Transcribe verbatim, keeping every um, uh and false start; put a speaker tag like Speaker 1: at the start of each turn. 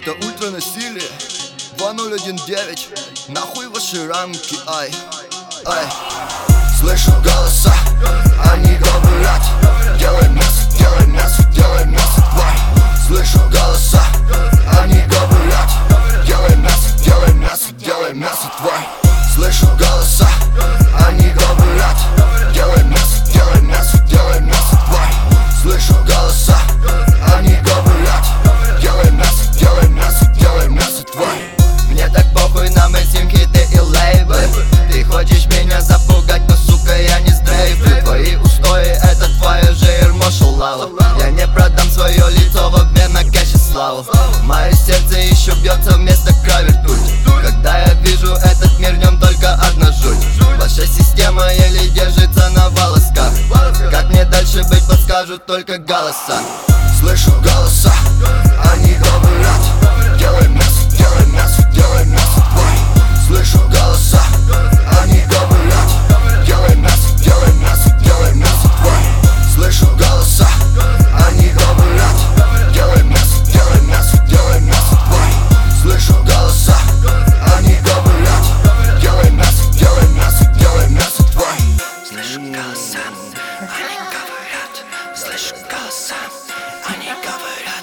Speaker 1: Это ультранасилие два ноль один девять. Нахуй ваши рамки, ай, ай. Слышу голоса, они говорят: делай мясо, делай мясо, делай мясо, тварь. Слышу голоса, они говорят: делай мясо, делай мясо, делай мясо, тварь. Слышу голоса, они говорят: делай мясо, делай мясо, делай мясо, тварь. Слышу голоса, они говорят: делай мясо, делай мясо, делай мясо, тварь. Мне так похуй на мои хиты и лейбы. Ты хочешь меня запугать, но сука я не сдрейфлю. Твои устои — это твое же ермо шалава. Я не продам свое лицо в обмен на кэш и славу. Мое сердце еще бьется вместо крови ртуть. Когда я вижу этот мир, в нем только одна жуть. Ваша система еле держится на волосках. Как мне дальше быть, подскажут только голоса. Слышу голоса, они говорят: делай мясо, делай мясо, делай мясо, тварь. Слышу голоса, они говорят: делай мясо, делай мясо, делай мясо, тварь. Слышу голоса, они говорят: делай мясо, делай мясо, делай мясо, тварь. Слышу голоса, они говорят: делай мясо, делай мясо, делай мясо, тварь.
Speaker 2: Слышу голоса, они говорят, слышу голоса, они говорят.